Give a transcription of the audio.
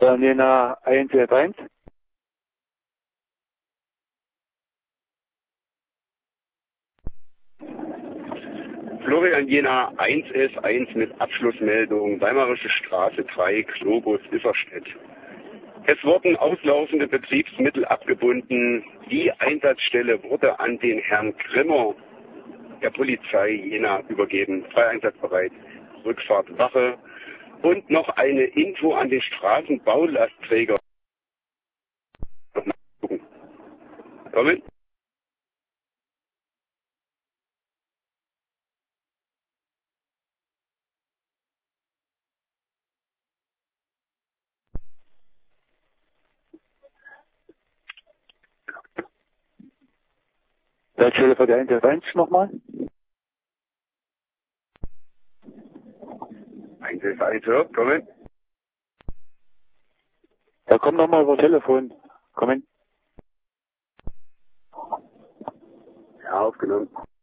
Dann Jena 111. Florian Jena 111 mit Abschlussmeldung, Weimarische Straße 3, Globus, Isserstedt. Es wurden auslaufende Betriebsmittel abgebunden. Die Einsatzstelle wurde an den Herrn Grimmer der Polizei Jena übergeben. Frei einsatzbereit. Rückfahrt Wache. Und noch eine Info an den Straßenbaulastträger. Kommen. Leitstelle für die 111 nochmal. 111 hört, kommen. Ja, komm nochmal über Telefon. Komm hin. Ja, aufgenommen.